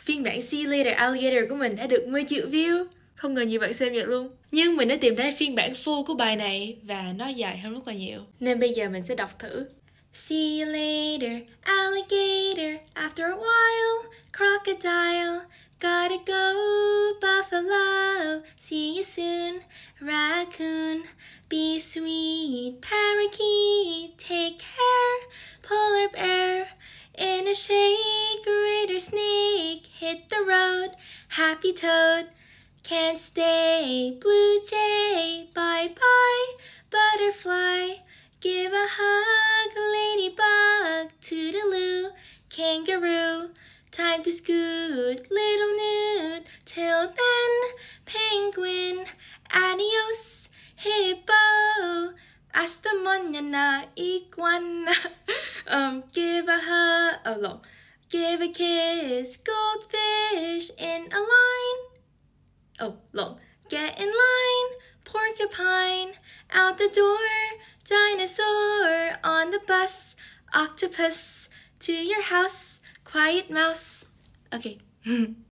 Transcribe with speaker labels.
Speaker 1: Phiên bản See You Later Alligator của mình đã được 10 triệu view. Không ngờ nhiều bạn xem vậy luôn. Nhưng mình đã tìm thấy phiên bản full của bài này và nó dài hơn rất là nhiều. Nên bây giờ mình sẽ đọc thử. See you later, alligator. After a while, crocodile. Gotta go, buffalo. See you soon, raccoon. Be sweet, parakeet. Take care, polar bear. In a shake, greater snake. Hit the road, happy toad. Can't stay, blue jay. Bye-bye, butterfly. Give a hug, ladybug. Toodaloo, kangaroo. Time to scoot, little newt. Till then, penguin. Adios, hippo. Hasta mañana, iguana. Give a hug, give a kiss. Goldfish in a line. Get in line, porcupine, out the door, dinosaur, on the bus, octopus, to your house, quiet mouse. Okay.